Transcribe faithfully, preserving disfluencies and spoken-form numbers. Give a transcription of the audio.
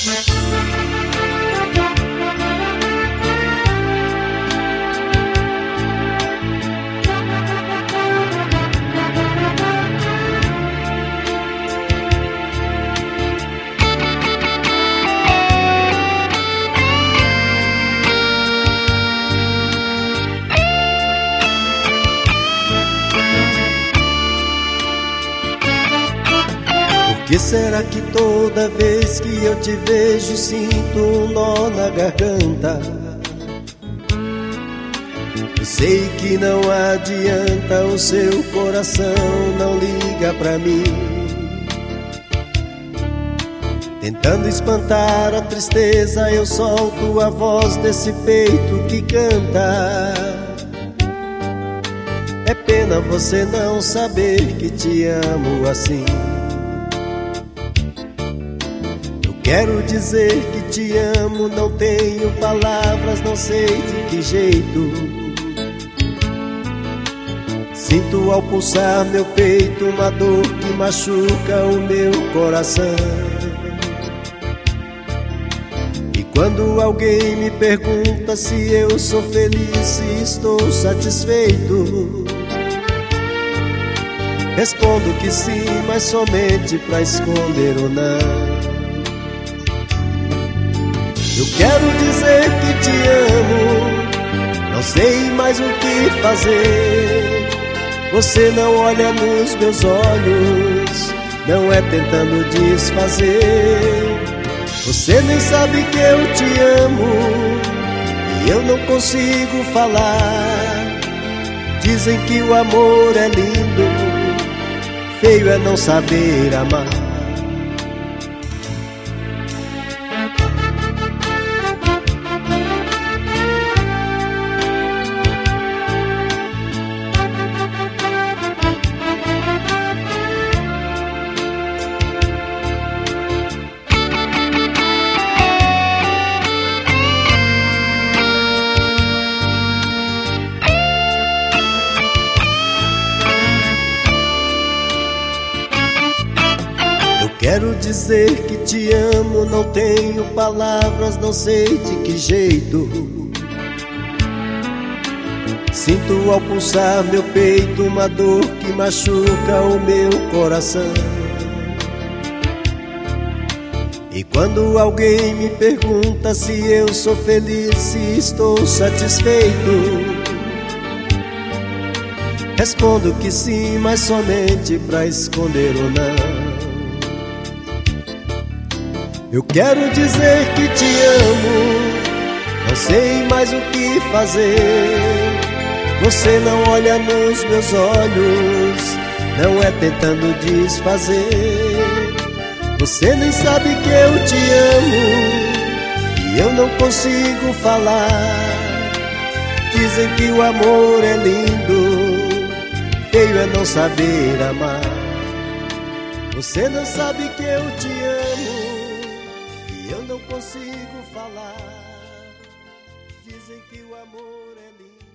Por que será que toda vez que eu te vejo sinto um nó na garganta? Eu sei que não adianta, o seu coração não liga pra mim. Tentando espantar a tristeza, eu solto a voz desse peito que canta. É pena você não saber que te amo assim. Quero dizer que te amo, não tenho palavras, não sei de que jeito. Sinto ao pulsar meu peito uma dor que machuca o meu coração. E quando alguém me pergunta se eu sou feliz, se estou satisfeito, respondo que sim, mas somente pra esconder o não. Eu quero dizer que te amo, não sei mais o que fazer. Você não olha nos meus olhos, não é tentando desfazer. Você nem sabe que eu te amo e eu não consigo falar. Dizem que o amor é lindo, feio é não saber amar. Quero dizer que te amo, não tenho palavras, não sei de que jeito. Sinto ao pulsar meu peito uma dor que machuca o meu coração. E quando alguém me pergunta se eu sou feliz, se estou satisfeito, respondo que sim, mas somente pra esconder o não. Eu quero dizer que te amo, não sei mais o que fazer. Você não olha nos meus olhos, não é tentando desfazer. Você nem sabe que eu te amo e eu não consigo falar. Dizem que o amor é lindo, feio é não saber amar. Você não sabe que eu te amo e eu não consigo falar. Dizem que o amor é lindo.